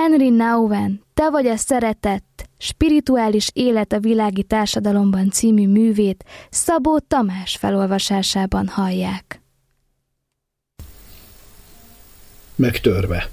Henry Nouwen, Te vagy a szeretet, spirituális élet a világi társadalomban című művét Szabó Tamás felolvasásában hallják. Megtörve.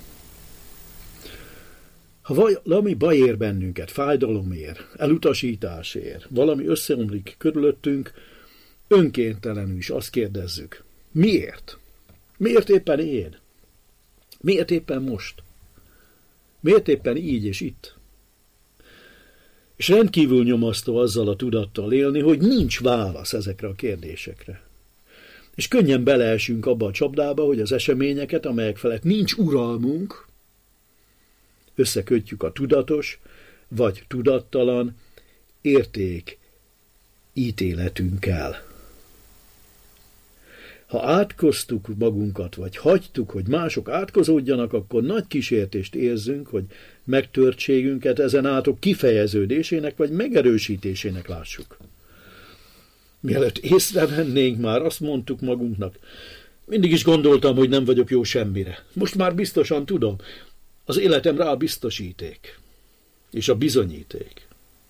Ha valami baj ér bennünket, fájdalom ér, elutasítás ér, valami összeomlik körülöttünk, önkéntelenül is azt kérdezzük. Miért? Miért éppen én? Miért éppen most? Miért éppen így és itt? És rendkívül nyomasztó azzal a tudattal élni, hogy nincs válasz ezekre a kérdésekre. És könnyen beleesünk abba a csapdába, hogy az eseményeket, amelyek felett nincs uralmunk, összekötjük a tudatos vagy tudattalan érték ítéletünkkel. Ha átkoztuk magunkat, vagy hagytuk, hogy mások átkozódjanak, akkor nagy kísértést érzünk, hogy megtörtségünket ezen átok kifejeződésének vagy megerősítésének lássuk. Mielőtt észrevennénk, már azt mondtuk magunknak, mindig is gondoltam, hogy nem vagyok jó semmire. Most már biztosan tudom, az életem rá a biztosíték, és a bizonyíték.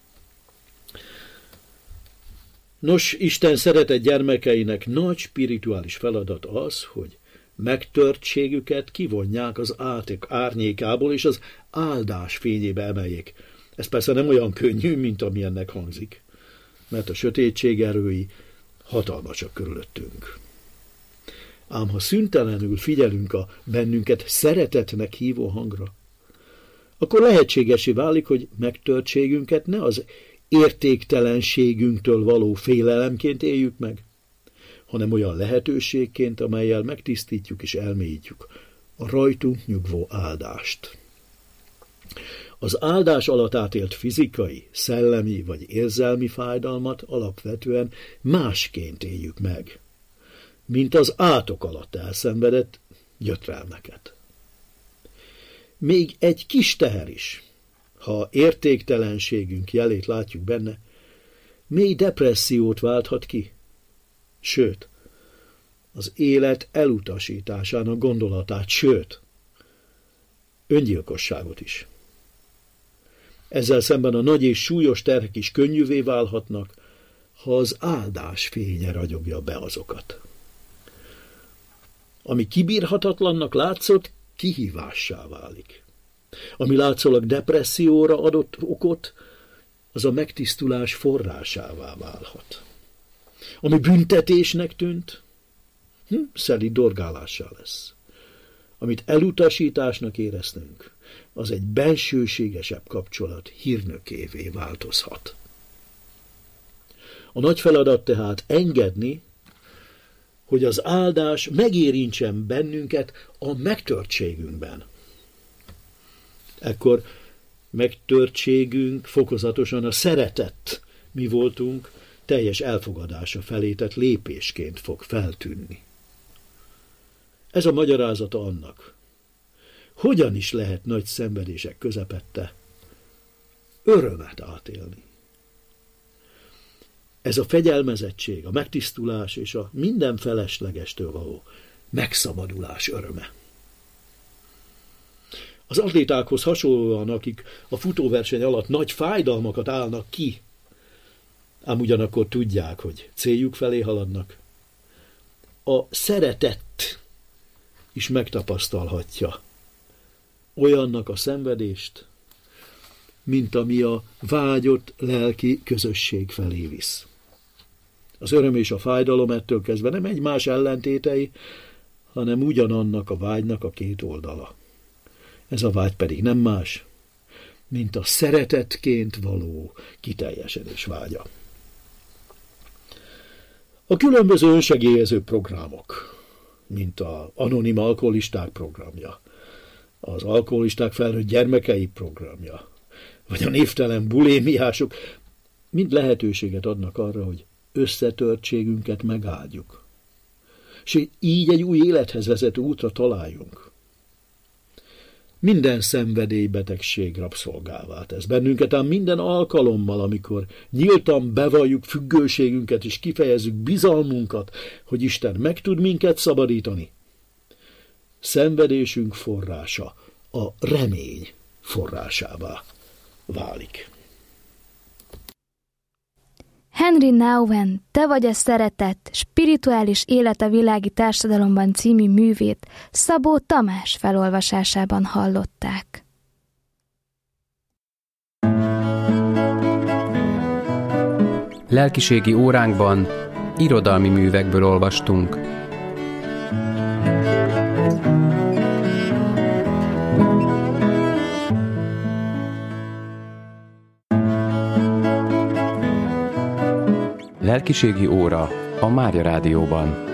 Nos, Isten szeretett gyermekeinek nagy spirituális feladat az, hogy megtörtségüket kivonják az átok árnyékából, és az áldás fényébe emeljék. Ez persze nem olyan könnyű, mint amilyennek hangzik, mert a sötétség erői hatalmasak körülöttünk. Ám ha szüntelenül figyelünk a bennünket szeretetnek hívó hangra, akkor lehetségesé válik, hogy megtörtségünket ne az értéktelenségünktől való félelemként éljük meg, hanem olyan lehetőségként, amellyel megtisztítjuk és elmélyítjük a rajtunk nyugvó áldást. Az áldás alatt átélt fizikai, szellemi vagy érzelmi fájdalmat alapvetően másként éljük meg, mint az átok alatt elszenvedett gyötrelmeket. Még egy kis teher is, ha értéktelenségünk jelét látjuk benne, mély depressziót válthat ki. Sőt, az élet elutasításának gondolatát, sőt, öngyilkosságot is. Ezzel szemben a nagy és súlyos terhek is könnyűvé válhatnak, ha az áldás fénye ragyogja be azokat. Ami kibírhatatlannak látszott, kihívássá válik. Ami látszólag depresszióra adott okot, az a megtisztulás forrásává válhat. Ami büntetésnek tűnt, szelíd dorgálássá lesz. Amit elutasításnak éreztünk, az egy bensőségesebb kapcsolat hírnökévé változhat. A nagy feladat tehát engedni, hogy az áldás megérintsen bennünket a megtörtségünkben. Ekkor megtörtségünk fokozatosan a szeretett mi voltunk teljes elfogadása felé tett lépésként fog feltűnni. Ez a magyarázata annak, hogyan is lehet nagy szenvedések közepette örömet átélni. Ez a fegyelmezettség, a megtisztulás és a minden feleslegestől való megszabadulás öröme. Az atlétákhoz hasonlóan, akik a futóverseny alatt nagy fájdalmakat állnak ki, ám ugyanakkor tudják, hogy céljuk felé haladnak, a szeretett is megtapasztalhatja olyannak a szenvedést, mint ami a vágyott lelki közösség felé visz. Az öröm és a fájdalom ettől kezdve nem egymás ellentétei, hanem ugyanannak a vágynak a két oldala. Ez a vágy pedig nem más, mint a szeretetként való kiteljesedés vágya. A különböző önsegélyező programok, mint az anonim alkoholisták programja, az alkoholisták felnőtt gyermekei programja, vagy a névtelen bulémiások, mind lehetőséget adnak arra, hogy összetörtségünket megáldjuk, és így egy új élethez vezető útra találjunk. Minden szenvedélybetegség rabszolgává tesz bennünket, ám minden alkalommal, amikor nyíltan bevalljuk függőségünket és kifejezzük bizalmunkat, hogy Isten meg tud minket szabadítani, szenvedésünk forrása a remény forrásává válik. Henry Nouwen, Te vagy a szeretet, spirituális élet a világi társadalomban című művét Szabó Tamás felolvasásában hallották. Lelkiségi óránkban irodalmi művekből olvastunk. Lelkiségi óra a Mária Rádióban.